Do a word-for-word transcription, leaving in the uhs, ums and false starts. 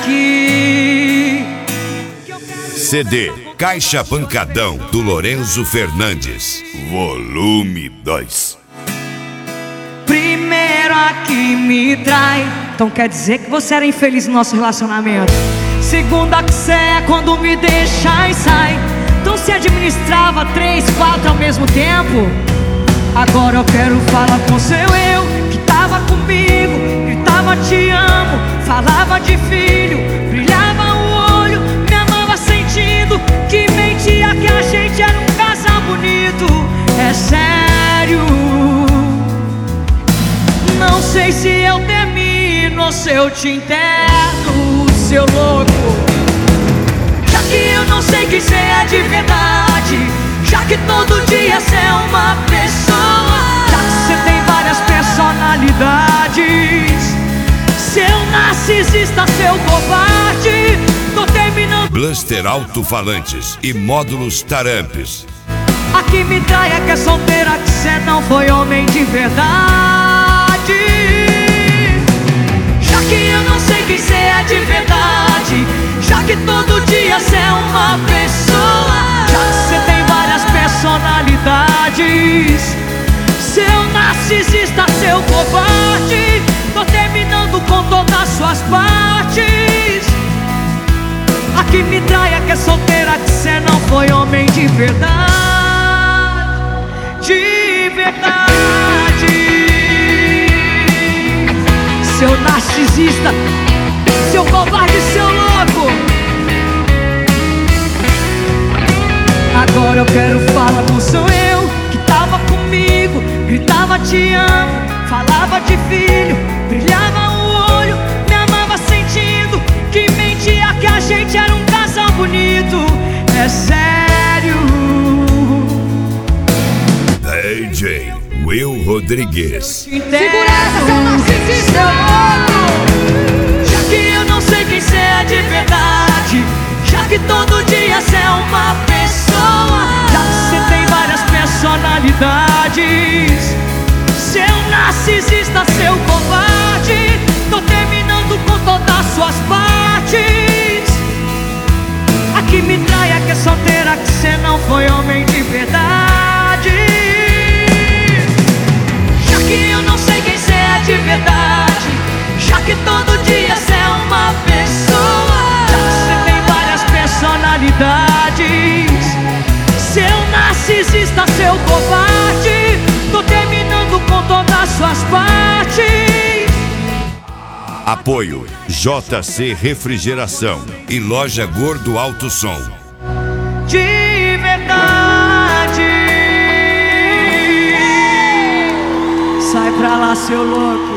aqui. C D Caixa Pancadão, do Lorenzo Fernandes, volume dois. Primeiro a que me trai, então quer dizer que você era infeliz no nosso relacionamento. Segundo a que cê é quando me deixa e sai, então se administrava três, quatro ao mesmo tempo. Agora eu quero falar com seu eu, que tava comigo, gritava te amo, falava de filho, brilhava o olho, me amava sentindo, que mentia que a gente era um casal bonito. É sério, não sei se eu termino ou se eu te interno, seu louco. Já que eu não sei quem cê é de verdade, já que todo dia cê é uma pessoa, já que cê tem várias personalidades, seu narcisista, seu covarde, tô terminando. Blaster alto-falantes e módulos tarampes. A que me trai é que é solteira, que cê não foi homem de verdade. Já que eu não sei quem cê é de verdade, já que todo dia cê é uma pessoa, já que cê tem várias personalidades, seu narcisista, seu covarde, tô terminando com todas as suas partes. A que me trai é que é solteira, que cê não foi homem de verdade. De verdade, seu narcisista, seu covarde, seu louco. Agora eu quero falar com seu eu, que tava comigo, gritava te amo, falava de filho, brilhava o olho, me amava sentindo, que mentia que a gente era um casal bonito. É sério. D J Will Rodrigues. Segura essa, seu narcisista, seu louco. Já que eu não sei quem cê é de verdade, já que todo dia cê é uma pessoa, já que cê tem várias personalidades, seu narcisista, seu covarde, tô terminando com todas as suas partes. A que me trai é que é solteira, que cê não foi homem de verdade. Já que eu não sei quem cê é de verdade, já que todo dia cê é uma pessoa, já que cê tem várias personalidades, seu narcisista, seu covarde, tô terminando com todas as suas partes. Apoio J C Refrigeração e Loja Gordo Alto Som. De verdade, sai pra lá, seu louco.